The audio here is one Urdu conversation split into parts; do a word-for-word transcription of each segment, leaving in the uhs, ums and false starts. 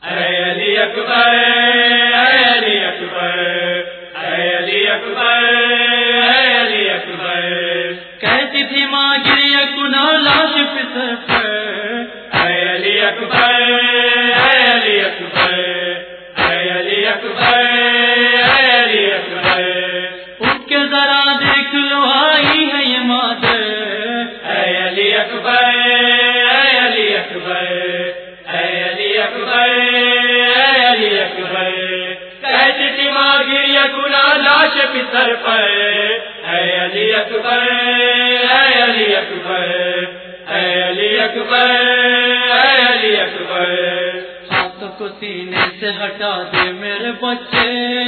اے علی اکبر اے علی اکبر اے علی اکبر اے علی اکبر کہتی تھی ماں گریہ کنا لاش پسر پر اے علی اکبر اے علی اکبر اے علی اکبر اے علی اکبر اٹھ کے ذرا دیکھ لو آئی ہے یہ مادر اے علی اکبر اے علی اکبر اے علی اکبر اے علی اکبر کہتی تھی ماں گریہ کنا لاش پسر پر اے علی اکبر اے علی اکبر اے علی اکبر اے علی اکبر ہاتھ کو سینے سے ہٹا دے میرے بچے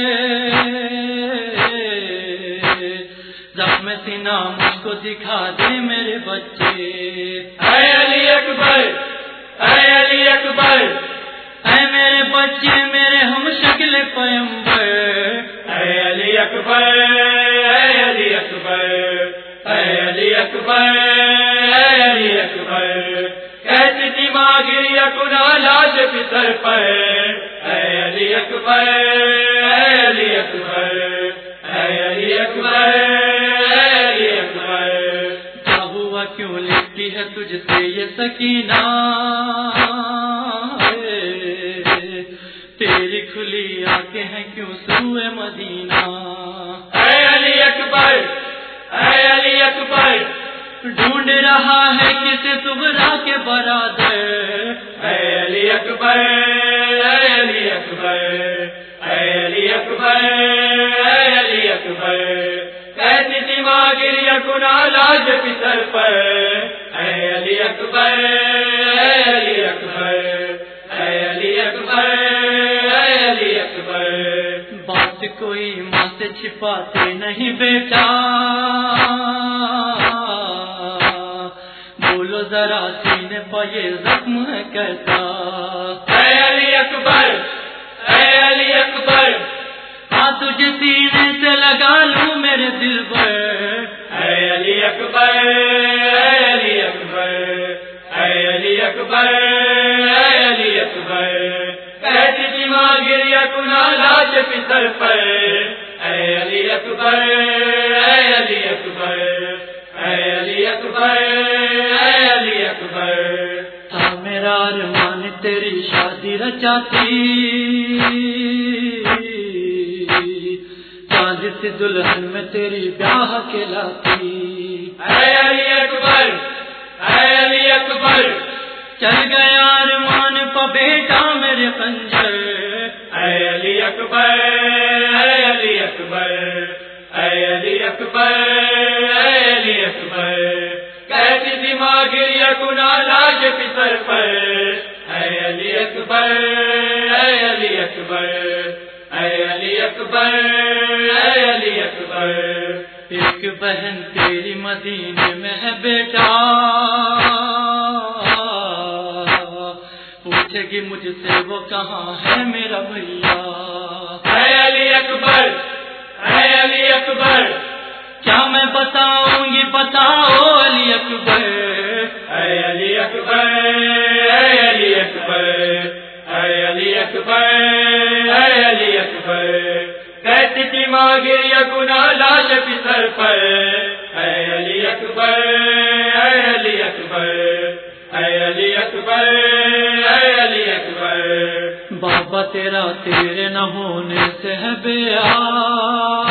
زخم سینہ مجھ کو دکھا دے میرے بچے اے علی اکبر اے علی اکبر اے میرے بچے میرے ہم شکل پیمبر اے علی اکبر اے علی اکبر اے علی اکبر اے علی اکبر کہتی تھی ماں گریہ کنا لاش پسر پر اے علی اکبر اے علی اکبر اے علی اکبر اے علی اکبر کیا ہوا کیوں لکھتی ہے تجھ سے یہ سکینہ تیری کھلی آنکھیں ہیں کیوں سوئے مدینہ اے علی اکبر اے علی اکبر ڈھونڈ رہا ہے کسی صغرا کے برادر اے علی اکبر اے علی اکبر اے علی اکبر اے علی اکبر کہتی تھی ماں گریہ کنا لاش پسر پر اے علی اکبر اے علی اکبر اے علی اکبر اے علی اکبر بات کوئی ماں سے چھپاتے نہیں بیٹا بولو ذرا سینے پہ یہ زخم ہے کیسا اے علی اکبر اے علی اکبر ہاں تجھے سینے سے لگا لوں میرے دل پر اے علی اکبر اے علی اکبر اے علی اکبر اے علی اکبر کہتی تھی ماں گریہ کنا لاش پسر پر اے علی اکبر اے علی اکبر اے علی اکبر اے علی اکبر تھا میرا ارمان تیری شادی رچاتی چاند سی دلہن میں تیری بیاہ کہلاتی اے علی اکبر اے علی اکبر چل گیا ارمان پا بیٹا میرے خنجر اے علی اکبر اے علی اکبر اے علی اکبر اے علی اکبر کہتی تھی ماں گریہ کنا لاش پسر پر اے علی اکبر اے علی اکبر اے علی اکبر اے علی اکبر ایک بہن تیری مدینے میں ہے بیٹا پوچھے گی مجھ سے وہ کہاں ہے میرا بھیا اے علی اکبر اے علی اکبر کیا میں بتاؤں گی بتاؤ علی اکبر اے علی اکبر اے علی اکبر اے علی اکبر اے علی اکبر کہتی تھی ماں گریہ کنا لاش پسر پر اے علی اکبر اے علی اکبر اے علی اکبر اے علی اکبر بابا تیرا تیرے نہ ہونے سے ہے بیاہ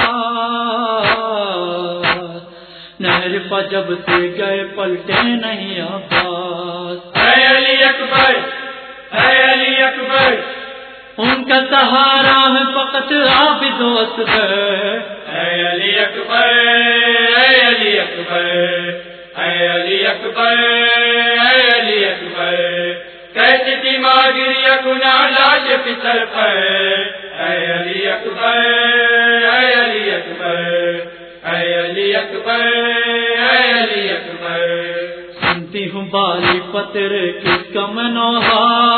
نہر پا جب سے گئے پلٹے نہیں آباد اے علی اکبر اے علی اکبر ان کا سہارا ہے فقط عابد و اصغر اے علی اکبر اے علی اکبر اے علی اکبر اے علی اکبر کہتی تھی ماں گریہ کنا لاش پسر پر اے علی اکبر اے علی اکبر اے علی اکبر اے علی اکبر سنتی ہوں بالی پتر کس کا منوہا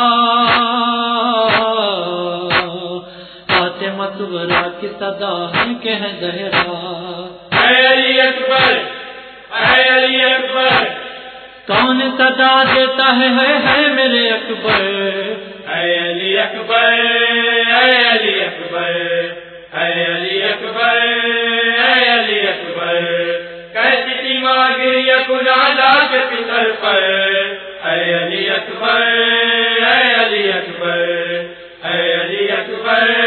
فاطمہ صغرا کی صدا ہے کہ زہرا اے علی اکبر اے علی اکبر کون صدا دیتا ہے ہے, ہے میرے اکبر اے علی اکبر اے علی اکبر اے علی اکبر اے علی اکبر کیسی تھی ماگریہ گناہ لاج پتر پر اے علی اکبر اے علی اکبر اے علی اکبر